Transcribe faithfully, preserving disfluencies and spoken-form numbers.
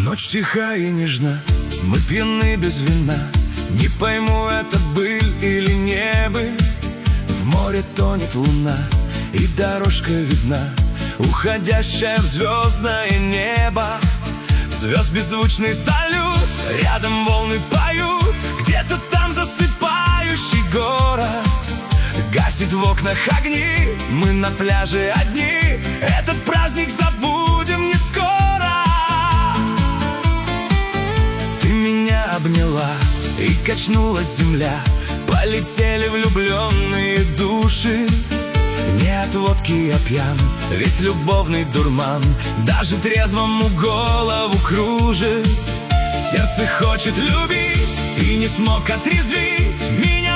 Ночь тиха и нежна, мы пьяны без вина. Не пойму, это быль или не быль. В море тонет луна, и дорожка видна, уходящая в звездное небо. Звезд беззвучный салют, рядом волны поют. Где-то там засыпающий город гасит в окнах огни. Мы на пляже одни, этот праздник забудем не скоро. Ты меня обняла, и качнулась земля. Полетели влюбленные души. Не от водки я пьян, ведь любовный дурман даже трезвому голову кружит. Сердце хочет любить и не смог отрезвить меня.